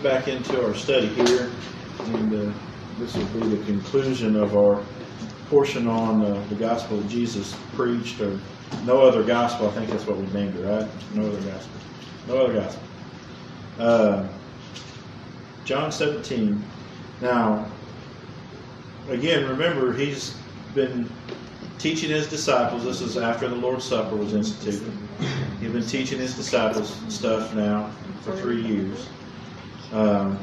get back into our study here, and this will be the conclusion of our portion on the gospel that Jesus preached, or no other gospel. I think that's what we named it, right? No other gospel. No other gospel. John 17. Now, again, remember, he's been teaching his disciples. This is after the Lord's Supper was instituted. He's been teaching his disciples stuff now for 3 years. Matter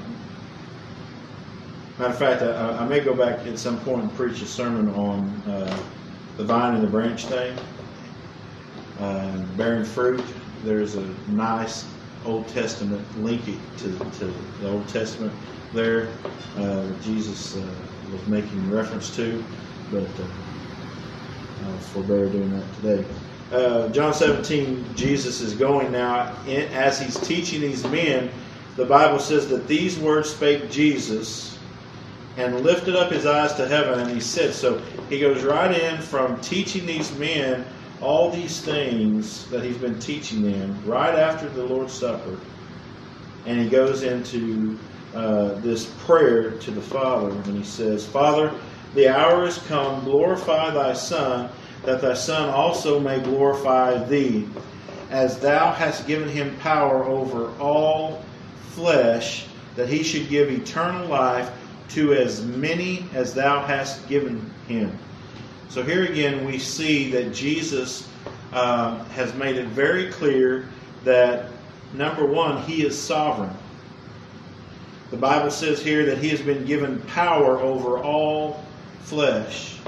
of fact, I may go back at some point and preach a sermon on the vine and the branch thing, bearing fruit. There's a nice Old Testament linkage to the Old Testament there that Jesus was making reference to, but I'll forbear doing that today. John 17, Jesus is going now, as he's teaching these men, the Bible says that these words spake Jesus and lifted up his eyes to heaven, and he said, so he goes right in from teaching these men all these things that he's been teaching them right after the Lord's Supper, and he goes into this prayer to the Father, and he says, Father, the hour is come, glorify thy Son, that thy Son also may glorify thee, as thou hast given him power over all flesh, that he should give eternal life to as many as thou hast given him. So here again we see that Jesus has made it very clear that, number one, he is sovereign. The Bible says here that he has been given power over all flesh.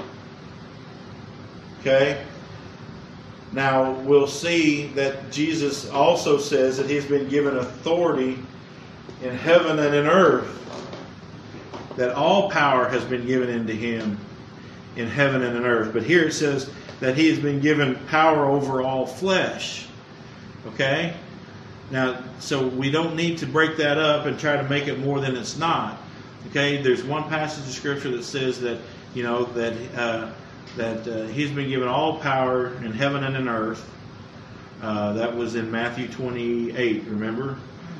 Okay? Now we'll see that Jesus also says that he has been given authority in heaven and in earth. That all power has been given into him in heaven and in earth. But here it says that he has been given power over all flesh. Okay? Now, so we don't need to break that up and try to make it more than it's not. Okay? There's one passage of Scripture that says that, you know, that he's been given all power in heaven and in earth. That was in Matthew 28, remember?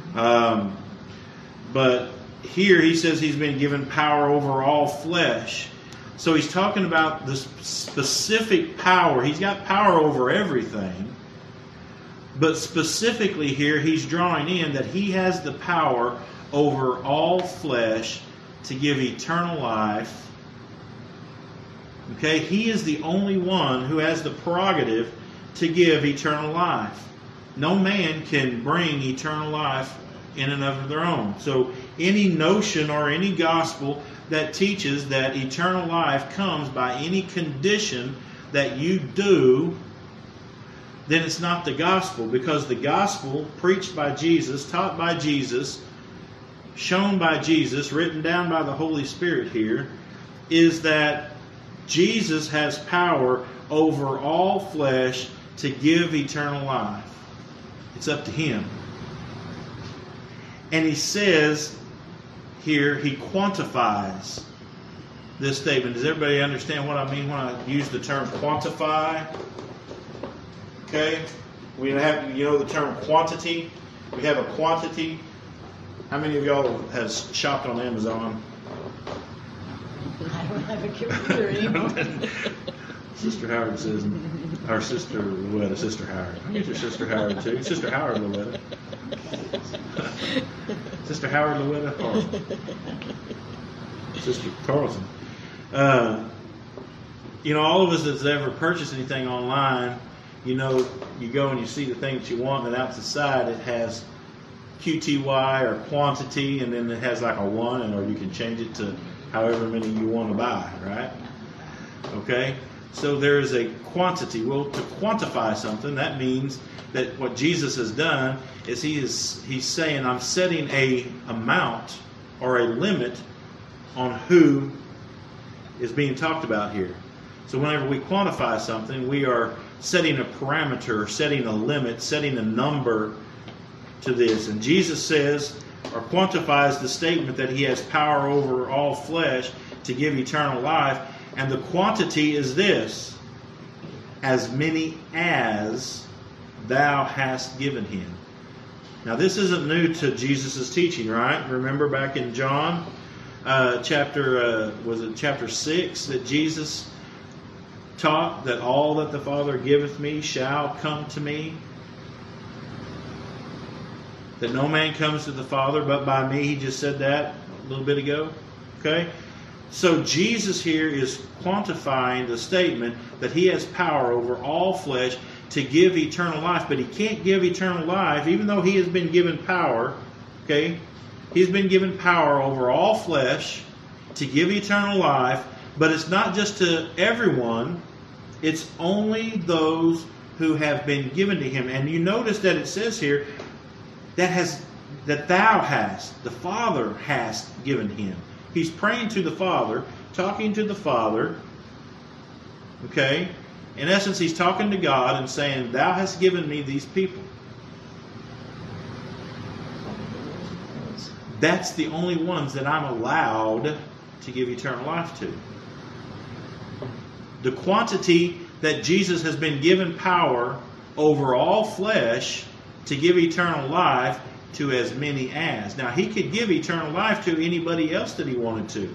But here he says he's been given power over all flesh. So he's talking about the specific power. He's got power over everything. But specifically here, he's drawing in that he has the power over all flesh to give eternal life. Okay, he is the only one who has the prerogative to give eternal life. No man can bring eternal life in and of their own. So any notion or any gospel that teaches that eternal life comes by any condition that you do, then it's not the gospel, because the gospel preached by Jesus, taught by Jesus, shown by Jesus, written down by the Holy Spirit here, is that Jesus has power over all flesh to give eternal life. It's up to him. And he says here, he quantifies this statement. Does everybody understand what I mean when I use the term quantify? Okay? We have, you know, the term quantity. We have a quantity. How many of y'all has shopped on Amazon? I don't have a computer anymore. Sister Howard says, our sister Louetta, Sister Howard. I get your Sister Howard too. Sister Howard Louetta. Sister Howard Louetta Carlson. Sister Carlson. You know, all of us that's ever purchased anything online, you know, you go and you see the thing that you want, and out the side it has QTY or quantity, and then it has like a 1, or you can change it to however many you want to buy, right? Okay? So there is a quantity. Well, to quantify something, that means that what Jesus has done is he's saying, I'm setting a amount or a limit on who is being talked about here. So whenever we quantify something, we are setting a parameter, setting a limit, setting a number to this. And Jesus says, or quantifies the statement that he has power over all flesh to give eternal life. And the quantity is this: as many as thou hast given him. Now, this isn't new to Jesus' teaching, right? Remember back in John chapter 6 that Jesus taught that all that the Father giveth me shall come to me? That no man comes to the Father but by me. He just said that a little bit ago. Okay? So Jesus here is quantifying the statement that He has power over all flesh to give eternal life. But He can't give eternal life, even though He has been given power. Okay? He's been given power over all flesh to give eternal life. But it's not just to everyone. It's only those who have been given to Him. And you notice that it says here, that thou hast, the Father hast given Him. He's praying to the Father, talking to the Father. Okay? In essence, he's talking to God and saying, thou hast given me these people. That's the only ones that I'm allowed to give eternal life to. The quantity that Jesus has been given power over all flesh to give eternal life to as many as. Now, He could give eternal life to anybody else that He wanted to.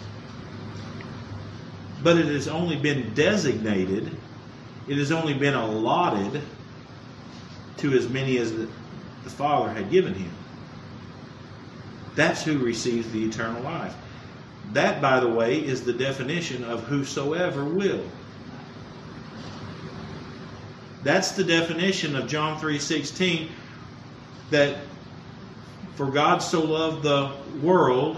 But it has only been designated, it has only been allotted to as many as the Father had given Him. That's who receives the eternal life. That, by the way, is the definition of whosoever will. That's the definition of John 3:16, that for God so loved the world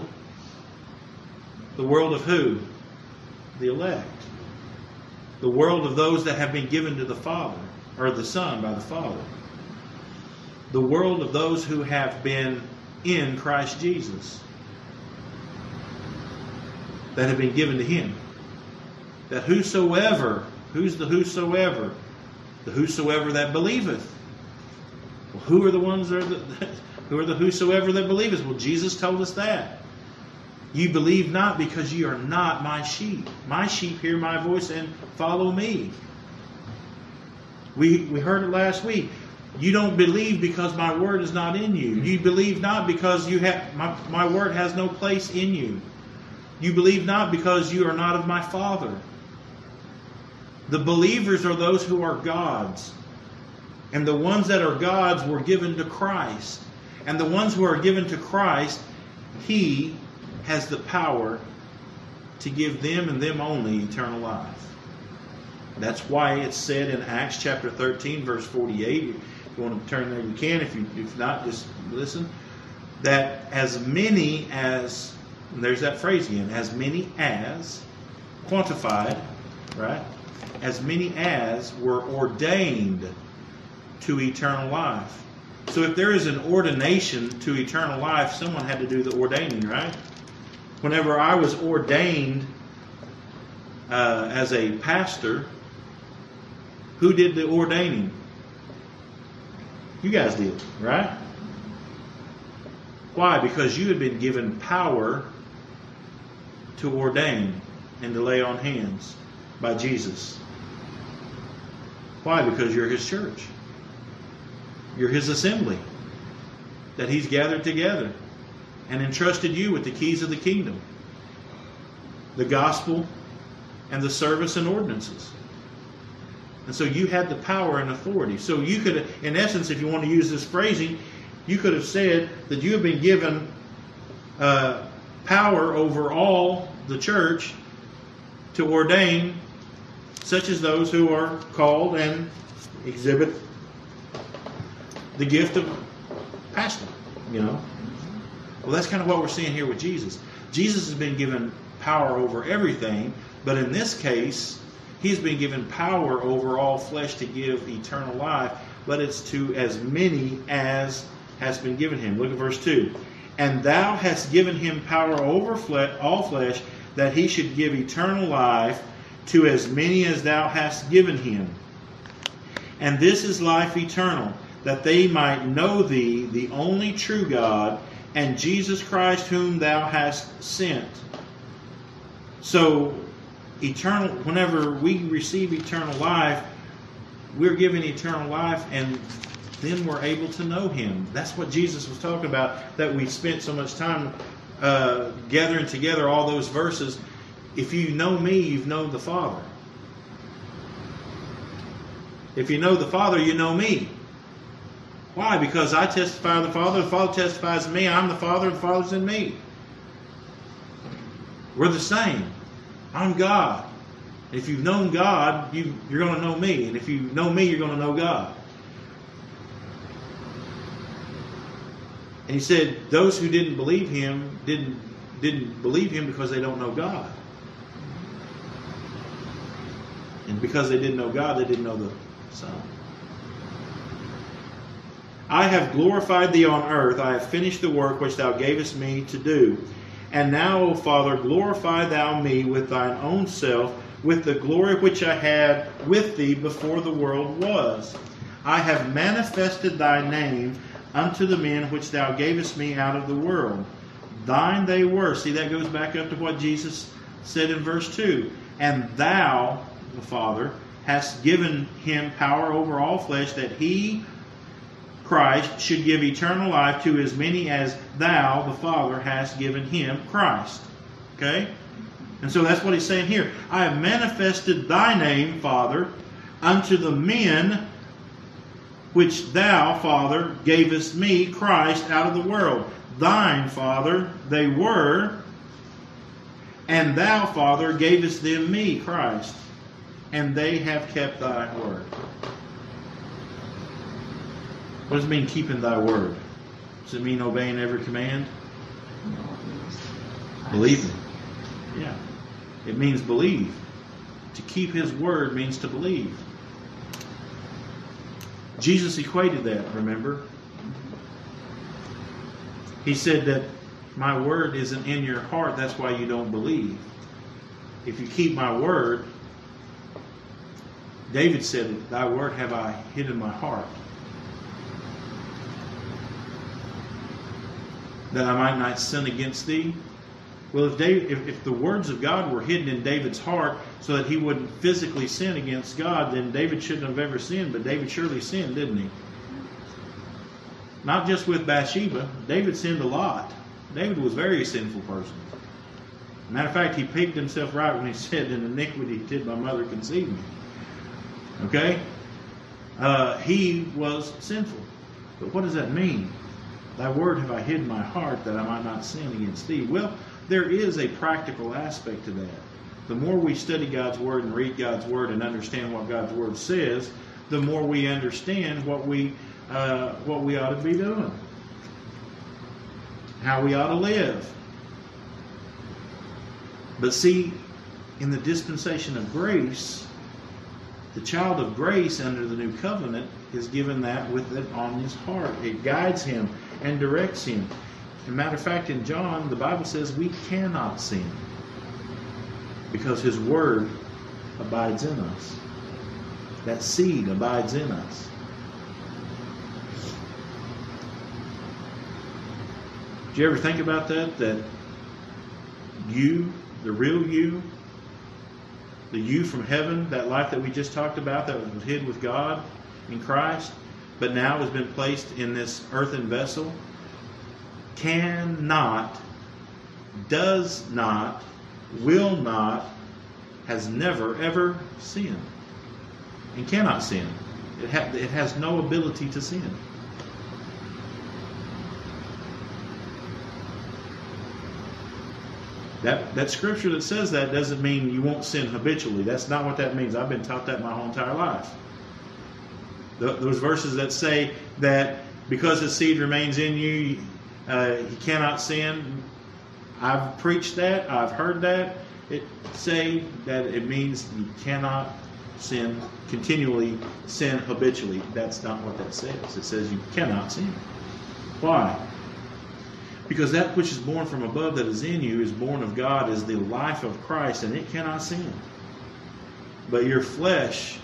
of who? The elect. The world of those that have been given to the Father, or the Son by the Father. The world of those who have been in Christ Jesus, that have been given to Him. That whosoever, who's the whosoever? The whosoever that believeth. Well, who are the ones that are who are the whosoever that believeth? Well, Jesus told us that. You believe not because you are not my sheep. My sheep hear my voice and follow me. We heard it last week. You don't believe because my word is not in you. You believe not because you have my word has no place in you. You believe not because you are not of my Father. The believers are those who are God's. And the ones that are God's were given to Christ. And the ones who are given to Christ, He has the power to give them and them only eternal life. That's why it's said in Acts chapter 13, verse 48. If you want to turn there, you can. If not, just listen. That as many as, and there's that phrase again, as many as, quantified, right? As many as were ordained to eternal life. So if there is an ordination to eternal life, someone had to do the ordaining, right? Whenever I was ordained as a pastor, who did the ordaining? You guys did, right? Why? Because you had been given power to ordain and to lay on hands by Jesus. Why? Because you're His church. You're His assembly that He's gathered together and entrusted you with the keys of the kingdom, the gospel, and the service and ordinances. And so you had the power and authority. So you could, in essence, if you want to use this phrasing, you could have said that you have been given power over all the church to ordain such as those who are called and exhibit the gift of pastor, you know. Well, that's kind of what we're seeing here with Jesus. Jesus has been given power over everything, but in this case, He's been given power over all flesh to give eternal life, but it's to as many as has been given Him. Look at verse 2. And thou hast given Him power over all flesh, that He should give eternal life to as many as thou hast given Him. And this is life eternal, that they might know Thee, the only true God, and Jesus Christ whom Thou hast sent. So, eternal. Whenever we receive eternal life, we're given eternal life, and then we're able to know Him. That's what Jesus was talking about, that we spent so much time gathering together all those verses. If you know me, you've known the Father. If you know the Father, you know me. Why? Because I testify of the Father testifies in me, I'm the Father, the Father's in me. We're the same. I'm God. If you've known God, you're going to know me. And if you know me, you're going to know God. And He said, those who didn't believe Him didn't believe Him because they don't know God. And because they didn't know God, they didn't know the Son. I have glorified Thee on earth. I have finished the work which Thou gavest me to do. And now, O Father, glorify Thou me with Thine own self, with the glory which I had with Thee before the world was. I have manifested Thy name unto the men which Thou gavest me out of the world. Thine they were. See, that goes back up to what Jesus said in verse 2. And Thou, the Father, hast given Him power over all flesh, that He, Christ, should give eternal life to as many as Thou, the Father, hast given Him, Christ. Okay? And so that's what He's saying here. I have manifested Thy name, Father, unto the men which Thou, Father, gavest me, Christ, out of the world. Thine, Father, they were, and Thou, Father, gavest them me, Christ, and they have kept Thy word. What does it mean, keeping Thy word? Does it mean obeying every command? Believing. Yeah. It means believe. To keep His word means to believe. Jesus equated that, remember? He said that my word isn't in your heart, that's why you don't believe. If you keep my word, David said, Thy word have I hid in my heart, that I might not sin against Thee. Well, if the words of God were hidden in David's heart so that he wouldn't physically sin against God, then David shouldn't have ever sinned. But David surely sinned, didn't he? Not just with Bathsheba. David sinned a lot. David was a very sinful person. Matter of fact, he picked himself right when he said, in iniquity did my mother conceive me. Okay? He was sinful. But what does that mean? Thy word have I hid in my heart, that I might not sin against Thee. Well, there is a practical aspect to that. The more we study God's word and read God's word and understand what God's word says, the more we understand what we ought to be doing, how we ought to live. But see, in the dispensation of grace, the child of grace under the new covenant is given that with it on his heart. It guides him and directs him. As a matter of fact, in John, the Bible says we cannot sin because His word abides in us. That seed abides in us. Did you ever think about that? That you, the real you, the you from heaven, that life that we just talked about that was hid with God in Christ, but now has been placed in this earthen vessel, cannot, does not, will not, has never, ever sinned. And cannot sin. It has no ability to sin. That scripture that says that doesn't mean you won't sin habitually. That's not what that means. I've been taught that my whole entire life. Those verses that say that because His seed remains in you, He cannot sin. I've preached that. I've heard that. It say that it means you cannot sin, continually sin habitually. That's not what that says. It says you cannot sin. Why? Because that which is born from above that is in you is born of God, is the life of Christ, and it cannot sin. But your flesh,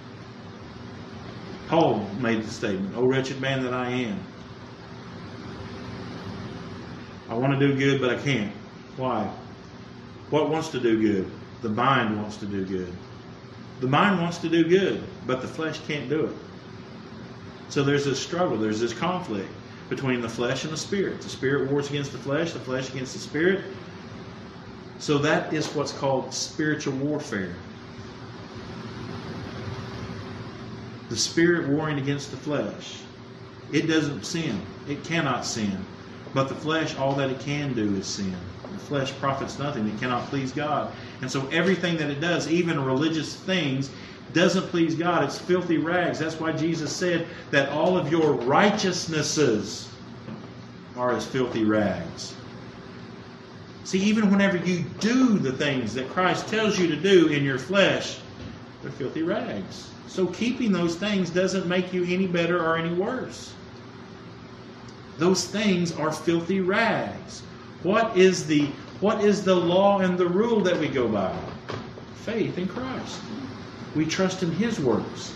Paul made the statement, O wretched man that I am. I want to do good, but I can't. Why? What wants to do good? The mind wants to do good. The mind wants to do good, but the flesh can't do it. So there's this struggle, there's this conflict between the flesh and the spirit. The spirit wars against the flesh against the spirit. So that is what's called spiritual warfare. The spirit warring against the flesh. It doesn't sin. It cannot sin. But the flesh, all that it can do is sin. The flesh profits nothing. It cannot please God. And so everything that it does, even religious things, doesn't please God. It's filthy rags. That's why Jesus said that all of your righteousnesses are as filthy rags. See, even whenever you do the things that Christ tells you to do in your flesh, they're filthy rags. So keeping those things doesn't make you any better or any worse. Those things are filthy rags. What is the law and the rule that we go by? Faith in Christ. We trust in His works.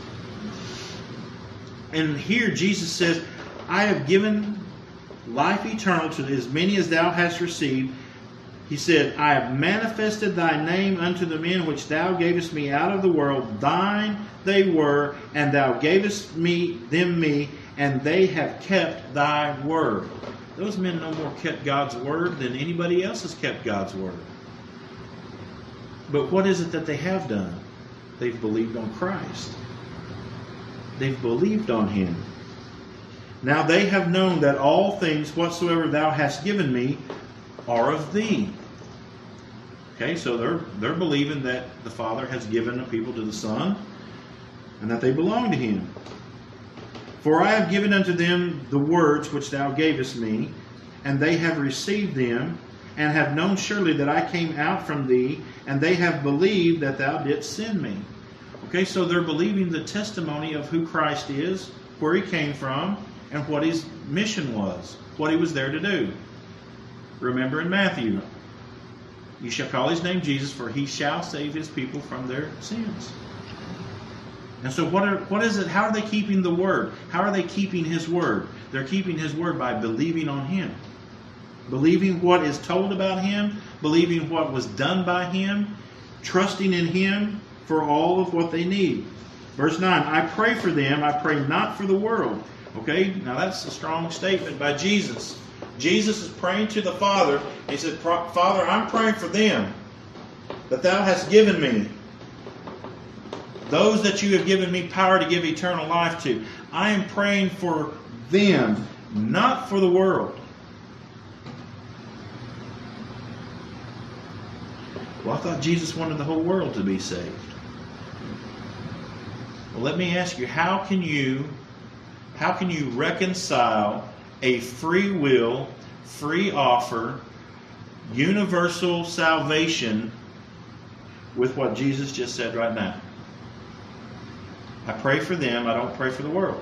And here Jesus says, I have given life eternal to as many as thou hast received. He said, I have manifested thy name unto the men which thou gavest me out of the world. Thine they were, and thou gavest them me, and they have kept thy word. Those men no more kept God's word than anybody else has kept God's word. But what is it that they have done? They've believed on Christ. They've believed on Him. Now they have known that all things whatsoever thou hast given me are of thee. Okay, so they're believing that the Father has given the people to the Son and that they belong to Him. For I have given unto them the words which thou gavest me, and they have received them, and have known surely that I came out from thee, and they have believed that thou didst send me. Okay, so they're believing the testimony of who Christ is, where He came from, and what His mission was, what He was there to do. Remember in Matthew, you shall call His name Jesus, for He shall save His people from their sins. And so what is it? How are they keeping the Word? How are they keeping His Word? They're keeping His Word by believing on Him. Believing what is told about Him, believing what was done by Him, trusting in Him for all of what they need. Verse 9, I pray for them, I pray not for the world. Okay, now that's a strong statement by Jesus. Jesus is praying to the Father. He said, Father, I'm praying for them that thou hast given me. Those that you have given me power to give eternal life to. I am praying for them, not for the world. Well, I thought Jesus wanted the whole world to be saved. Well, let me ask you, how can you reconcile a free will, free offer, universal salvation with what Jesus just said right now? I pray for them, I don't pray for the world.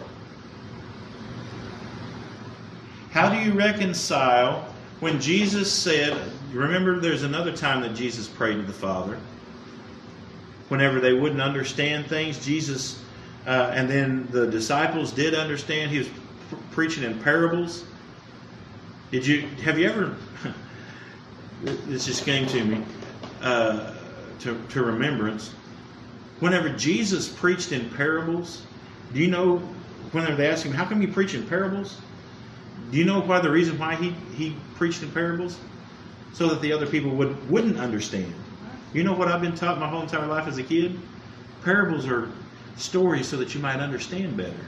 How do you reconcile when Jesus said, remember there's another time that Jesus prayed to the Father. Whenever they wouldn't understand things, Jesus, and then the disciples did understand. He was preaching in parables. Have you ever, this just came to me, to remembrance. Whenever Jesus preached in parables, do you know, whenever they asked Him, how come you preach in parables? Do you know why the reason why he preached in parables? So that the other people wouldn't understand. You know what I've been taught my whole entire life as a kid? Parables are stories so that you might understand better.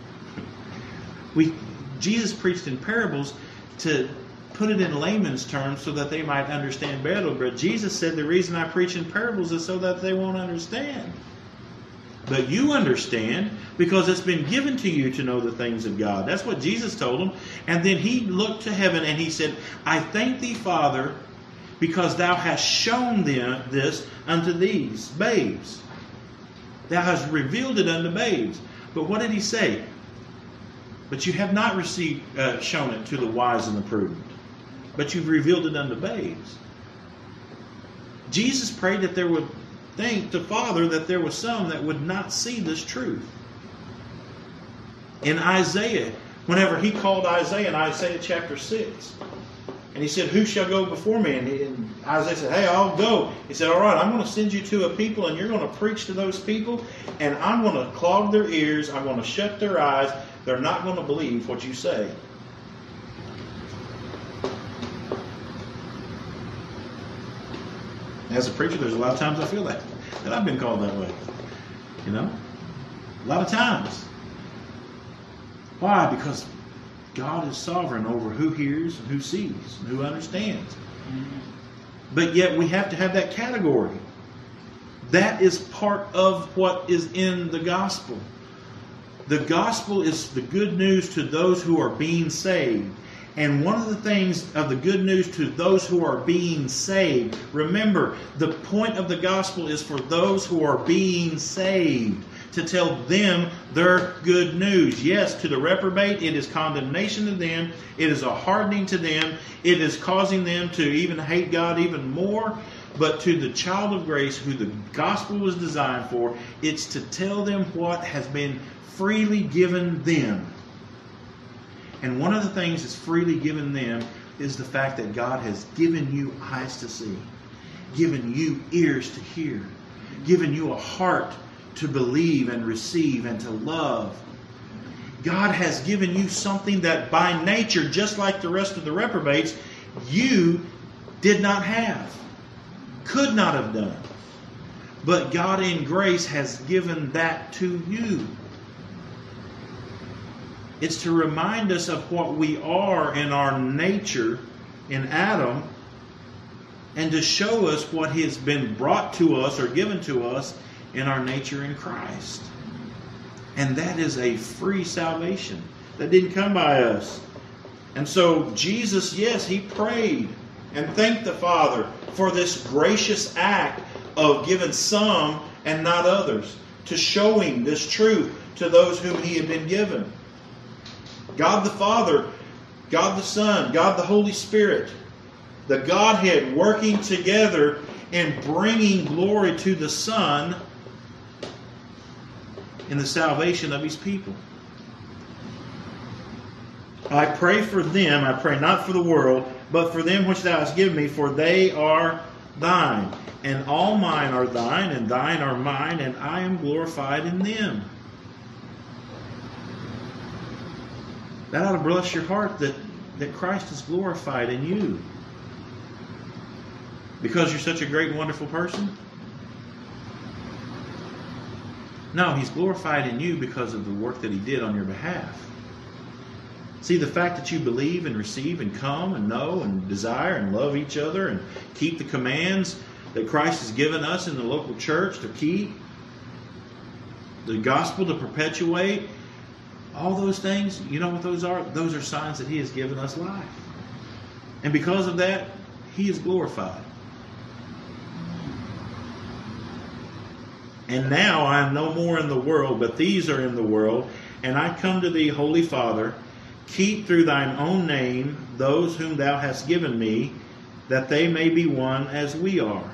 Jesus preached in parables to put it in layman's terms so that they might understand better. But Jesus said the reason I preach in parables is so that they won't understand. But you understand because it's been given to you to know the things of God. That's what Jesus told them. And then He looked to heaven and He said, I thank thee, Father, because thou hast shown them this unto these babes. Thou hast revealed it unto babes. But what did He say? But you have not shown it to the wise and the prudent. But you've revealed it unto babes. Jesus prayed that there would thank the Father that there was some that would not see this truth. In Isaiah, whenever He called Isaiah in Isaiah chapter 6, and He said, who shall go before me? And Isaiah said, hey, I'll go. He said, all right, I'm going to send you to a people, and you're going to preach to those people, and I'm going to clog their ears, I'm going to shut their eyes, they're not going to believe what you say. As a preacher, there's a lot of times I feel that I've been called that way. You know? A lot of times. Why? Because God is sovereign over who hears and who sees and who understands. But yet we have to have that category. That is part of what is in the gospel. The gospel is the good news to those who are being saved. And one of the things of the good news to those who are being saved, remember, the point of the gospel is for those who are being saved, to tell them their good news. Yes, to the reprobate, it is condemnation to them. It is a hardening to them. It is causing them to even hate God even more. But to the child of grace, who the gospel was designed for, it's to tell them what has been freely given them. And one of the things that's freely given them is the fact that God has given you eyes to see, given you ears to hear, given you a heart to believe and receive and to love. God has given you something that by nature, just like the rest of the reprobates, you did not have, could not have done. But God in grace has given that to you. It's to remind us of what we are in our nature in Adam, and to show us what has been brought to us or given to us in our nature in Christ. And that is a free salvation that didn't come by us. And so Jesus, yes, He prayed and thanked the Father for this gracious act of giving some and not others, to showing this truth to those whom He had been given. God the Father, God the Son, God the Holy Spirit, the Godhead working together and bringing glory to the Son in the salvation of His people. I pray for them, I pray not for the world, but for them which Thou hast given me, for they are Thine. And all mine are Thine, and Thine are mine, and I am glorified in them. That ought to bless your heart that Christ is glorified in you. Because you're such a great and wonderful person? No, He's glorified in you because of the work that He did on your behalf. See, the fact that you believe and receive and come and know and desire and love each other and keep the commands that Christ has given us in the local church to keep, the gospel to perpetuate, all those things, you know what those are? Those are signs that He has given us life. And because of that, He is glorified. And now I am no more in the world, but these are in the world. And I come to Thee, Holy Father, keep through Thine own name those whom Thou hast given me, that they may be one as we are.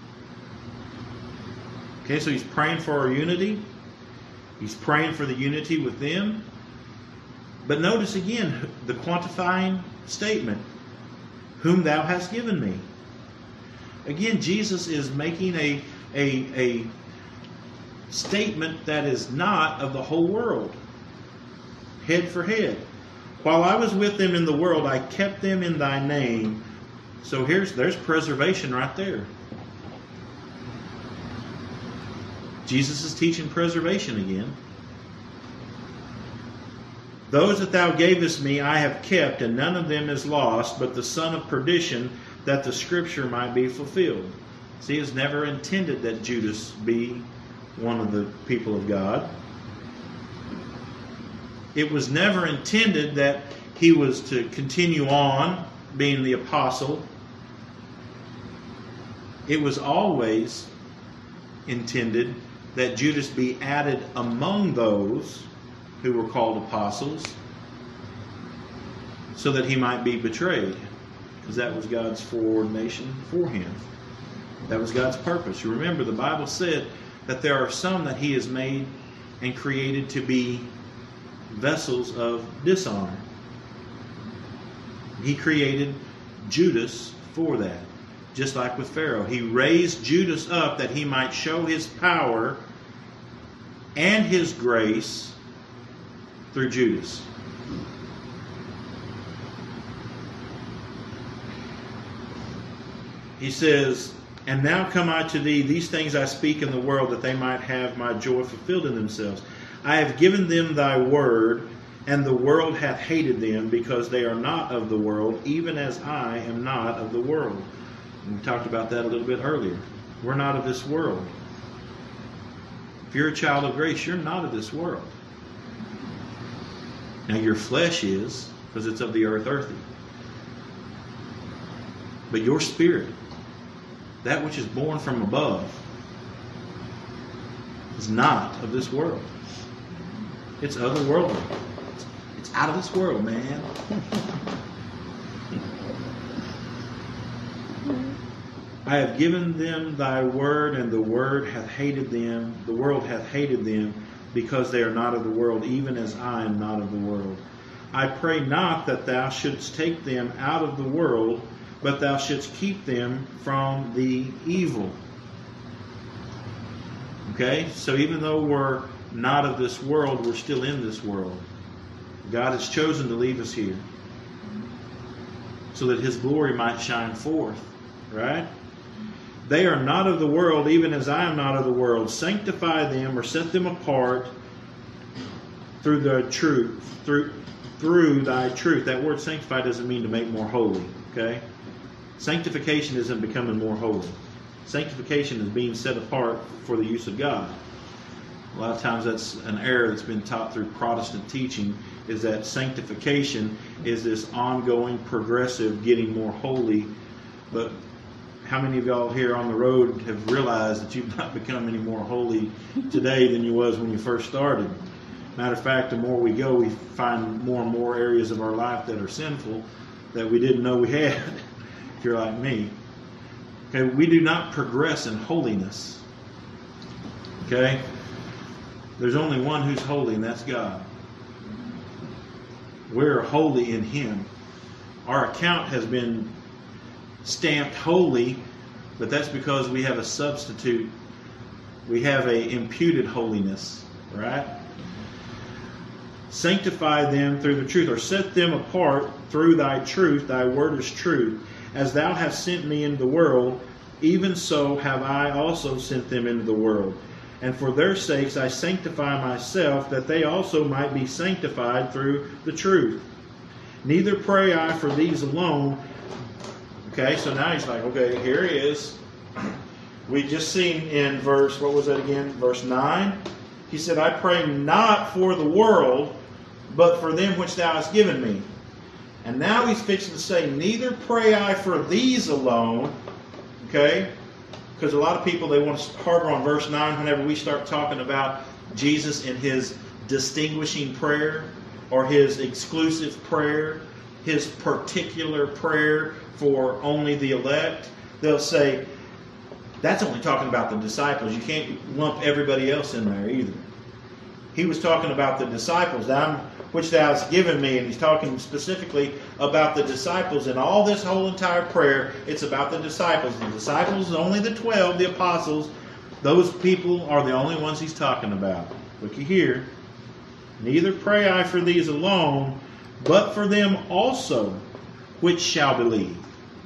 Okay, so He's praying for our unity. He's praying for the unity with them. But notice again the quantifying statement, whom Thou hast given me. Again, Jesus is making a statement that is not of the whole world. Head for head. While I was with them in the world, I kept them in Thy name. So there's preservation right there. Jesus is teaching preservation again. Those that Thou gavest me I have kept, and none of them is lost, but the son of perdition, that the scripture might be fulfilled. See, it's never intended that Judas be one of the people of God. It was never intended that he was to continue on being the apostle. It was always intended that Judas be added among those who were called apostles, so that he might be betrayed, because that was God's foreordination for him. That was God's purpose. You remember, the Bible said that there are some that He has made and created to be vessels of dishonor. He created Judas for that. Just like with Pharaoh. He raised Judas up that he might show his power and his grace through Judas. He says, "And now come I to thee, these things I speak in the world, that they might have my joy fulfilled in themselves. I have given them thy word, and the world hath hated them, because they are not of the world, even as I am not of the world." And we talked about that a little bit earlier. We're not of this world. If you're a child of grace, you're not of this world. Now your flesh is, because it's of the earthy. But your spirit, that which is born from above, is not of this world. It's otherworldly. It's out of this world, man. I have given them thy word, and the word hath hated them. The world hath hated them, because they are not of the world, even as I am not of the world. I pray not that thou shouldst take them out of the world, but thou shouldst keep them from the evil. Okay? So even though we're not of this world, we're still in this world. God has chosen to leave us here so that His glory might shine forth. Right? They are not of the world, even as I am not of the world. Sanctify them, or set them apart through the truth, through thy truth. That word sanctify doesn't mean to make more holy. Okay? Sanctification isn't becoming more holy. Sanctification is being set apart for the use of God. A lot of times that's an error that's been taught through Protestant teaching, is that sanctification is this ongoing, progressive, getting more holy. But how many of y'all here on the road have realized that you've not become any more holy today than you was when you first started? Matter of fact, the more we go, we find more and more areas of our life that are sinful that we didn't know we had, if you're like me. Okay, we do not progress in holiness. Okay? There's only one who's holy, and that's God. We're holy in Him. Our account has been stamped holy, but that's because we have a substitute. We have a imputed holiness, right? Sanctify them through the truth, or set them apart through thy truth. Thy word is truth. As thou hast sent me into the world, even so have I also sent them into the world. And for their sakes I sanctify myself, that they also might be sanctified through the truth. Neither pray I for these alone. Okay, so now he's like, okay, here he is. We just seen in verse, what was that again? Verse 9. He said, I pray not for the world, but for them which thou hast given me. And now he's fixing to say, neither pray I for these alone. Okay? Because a lot of people, they want to harbor on verse 9 whenever we start talking about Jesus in His distinguishing prayer, or His exclusive prayer, His particular prayer for only the elect. They'll say, that's only talking about the disciples. You can't lump everybody else in there either. He was talking about the disciples, which thou hast given me, and he's talking specifically about the disciples. And all this whole entire prayer, it's about the disciples. The disciples, only the 12, the apostles, those people are the only ones he's talking about. Looky here. Neither pray I for these alone, but for them also which shall believe.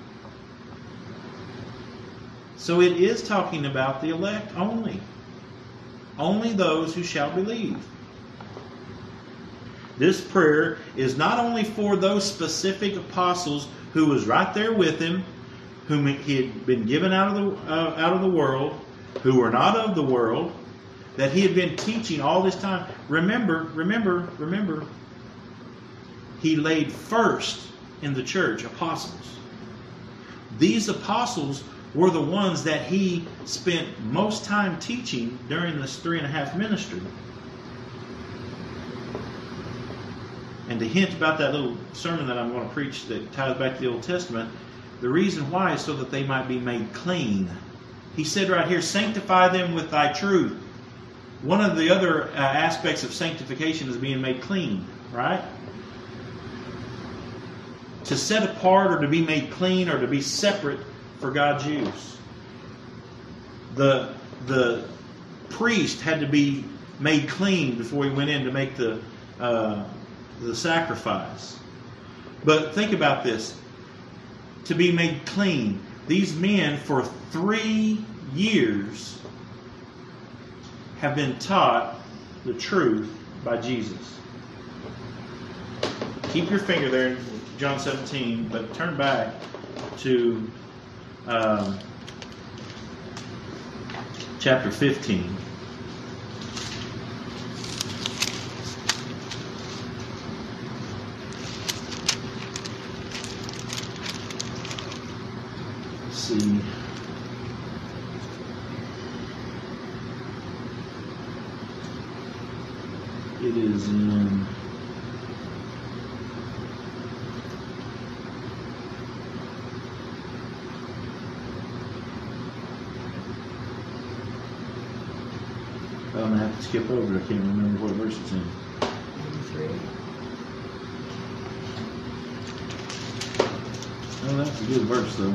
So it is talking about the elect only. Only those who shall believe. This prayer is not only for those specific apostles who was right there with him, whom he had been given out of the world, who were not of the world, that he had been teaching all this time. Remember, he laid first in the church apostles. These apostles were the ones that he spent most time teaching during this 3.5 ministry. And to hint about that little sermon that I'm going to preach that ties back to the Old Testament, the reason why is so that they might be made clean. He said right here, sanctify them with thy truth. One of the other aspects of sanctification is being made clean, right? To set apart, or to be made clean, or to be separate for God's use. The priest had to be made clean before he went in to make the the sacrifice. But think about this. To be made clean. These men for 3 years have been taught the truth by Jesus. Keep your finger there in John 17, but turn back to chapter 15. Let's see. It is in I'm going to have to skip over. I can't remember what verse it's in. 83. Oh, that's a good verse, though.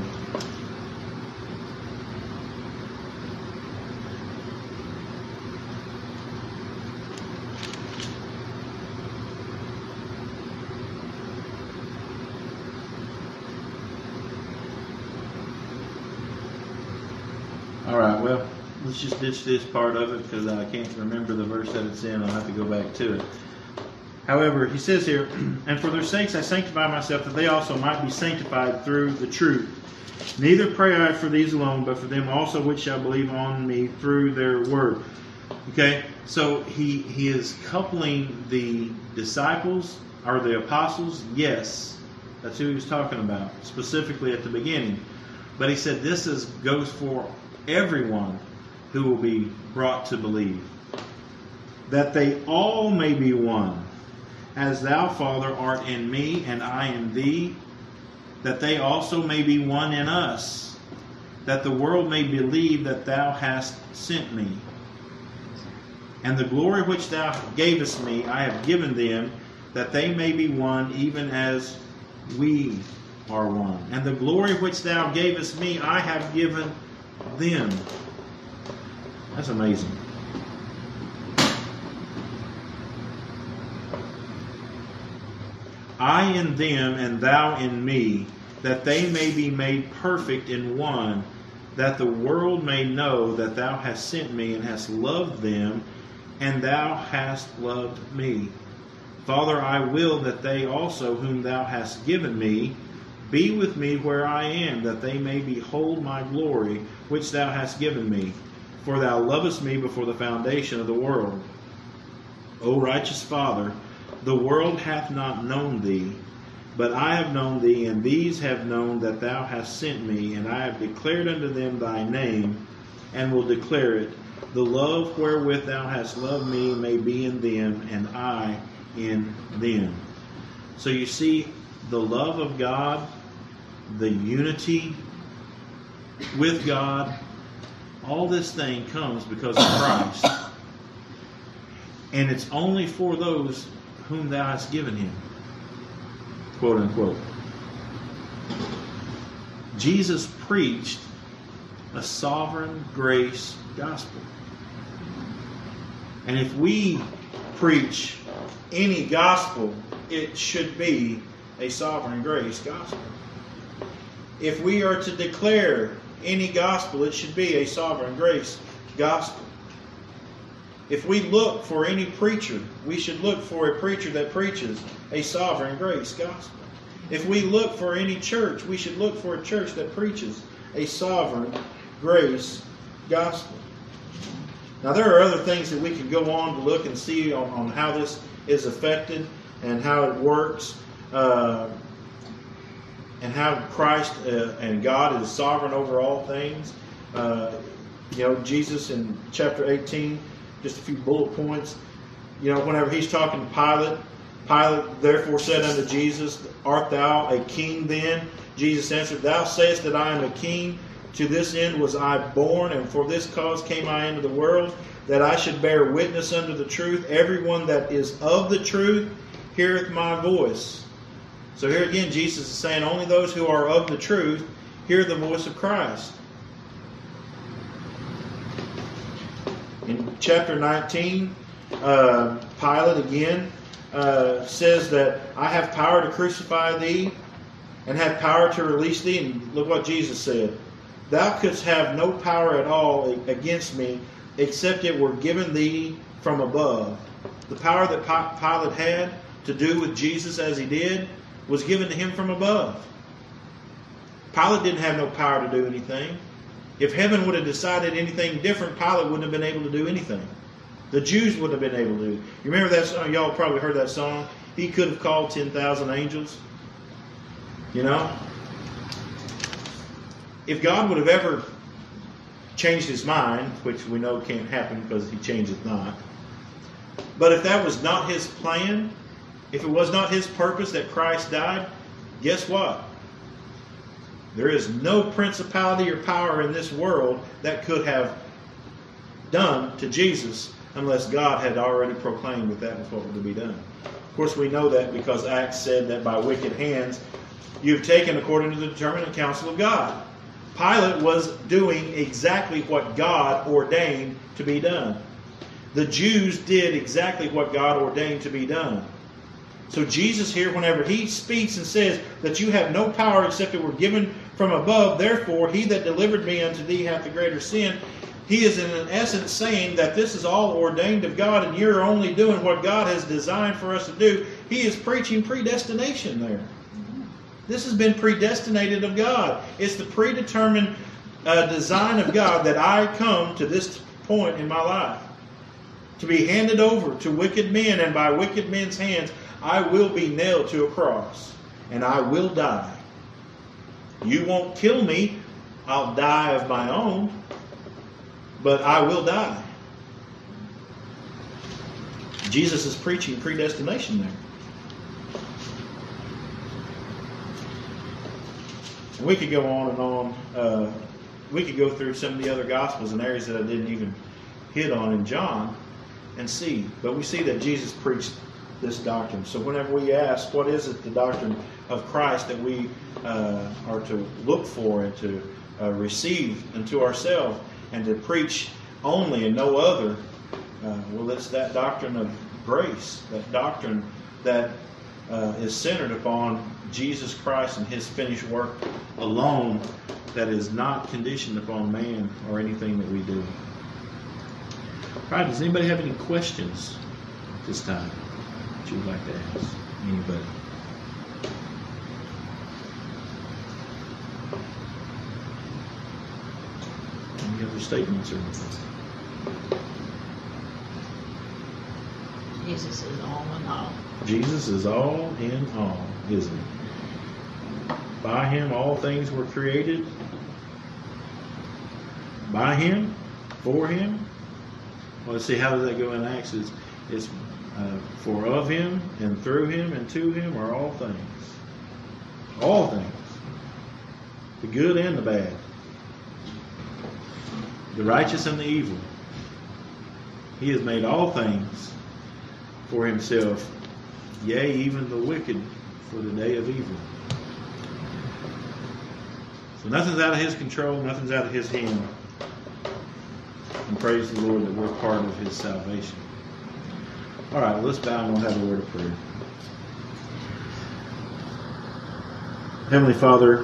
All right, well, let's just ditch this part of it because I can't remember the verse that it's in. I'll have to go back to it. However, he says here, and for their sakes I sanctify myself, that they also might be sanctified through the truth. Neither pray I for these alone, but for them also which shall believe on me through their word. Okay, so he is coupling the disciples, or the apostles. Yes, that's who he was talking about, specifically at the beginning. But he said this goes for everyone who will be brought to believe. That they all may be one, as thou, Father, art in me, and I in thee, that they also may be one in us, that the world may believe that thou hast sent me. And the glory which thou gavest me I have given them, that they may be one, even as we are one. And the glory which thou gavest me I have given them. That's amazing. I in them and thou in me, that they may be made perfect in one, that the world may know that thou hast sent me and hast loved them, and thou hast loved me. Father, I will that they also whom thou hast given me be with me where I am, that they may behold my glory, which thou hast given me. For thou lovest me before the foundation of the world. O righteous Father, the world hath not known thee, but I have known thee, and these have known that thou hast sent me, and I have declared unto them thy name, and will declare it. The love wherewith thou hast loved me may be in them, and I in them. So you see, the love of God, the unity with God, all this thing comes because of Christ. And it's only for those whom thou hast given him. Quote unquote. Jesus preached a sovereign grace gospel. And if we preach any gospel, it should be a sovereign grace gospel. If we are to declare any gospel, it should be a sovereign grace gospel. If we look for any preacher, we should look for a preacher that preaches a sovereign grace gospel. If we look for any church, we should look for a church that preaches a sovereign grace gospel. Now, there are other things that we can go on to look and see on how this is affected and how it works, and how Christ and God is sovereign over all things. Jesus in chapter 18, just a few bullet points. Whenever he's talking to Pilate, Pilate therefore said unto Jesus, Art thou a king then? Jesus answered, Thou sayest that I am a king. To this end was I born, and for this cause came I into the world, that I should bear witness unto the truth. Everyone that is of the truth heareth my voice. So here again, Jesus is saying only those who are of the truth hear the voice of Christ. In chapter 19, Pilate again says that I have power to crucify thee and have power to release thee. And look what Jesus said. Thou couldst have no power at all against me, except it were given thee from above. The power that Pilate had to do with Jesus as he did was given to him from above. Pilate didn't have no power to do anything. If heaven would have decided anything different, Pilate wouldn't have been able to do anything. The Jews wouldn't have been able to do. You remember that song? Y'all probably heard that song. He could have called 10,000 angels. You know? If God would have ever changed his mind, which we know can't happen because he changeth not, but if that was not his plan, if it was not his purpose that Christ died, guess what? There is no principality or power in this world that could have done to Jesus unless God had already proclaimed that was what was to be done. Of course, we know that because Acts said that by wicked hands you've taken according to the determinate counsel of God. Pilate was doing exactly what God ordained to be done. The Jews did exactly what God ordained to be done. So Jesus here, whenever he speaks and says that you have no power except it were given from above, therefore he that delivered me unto thee hath the greater sin, he is in essence saying that this is all ordained of God and you're only doing what God has designed for us to do. He is preaching predestination there. This has been predestinated of God. It's the predetermined design of God that I come to this point in my life. To be handed over to wicked men, and by wicked men's hands I will be nailed to a cross. And I will die. You won't kill me. I'll die of my own. But I will die. Jesus is preaching predestination there. We could go on and on. We could go through some of the other Gospels and areas that I didn't even hit on in John and see. But we see that Jesus preached this doctrine. So whenever we ask, what is it, the doctrine of Christ that we are to look for and to receive unto ourselves and to preach only and no other, well, it's that doctrine of grace, that doctrine that is centered upon Jesus Christ and his finished work alone, that is not conditioned upon man or anything that we do. All right, does anybody have any questions at this time that you'd like to ask? Anybody? Any other statements or anything? Jesus is all in all. Jesus is all in all, isn't he? By him all things were created. By him, for him. Well, let's see, how does that go in Acts? It's for of him and through him and to him are all things. All things. The good and the bad. The righteous and the evil. He has made all things for himself, yea, even the wicked for the day of evil. So nothing's out of his control, nothing's out of his hand. And praise the Lord that we're part of his salvation. All right, well, let's bow and we'll have a word of prayer. Heavenly Father,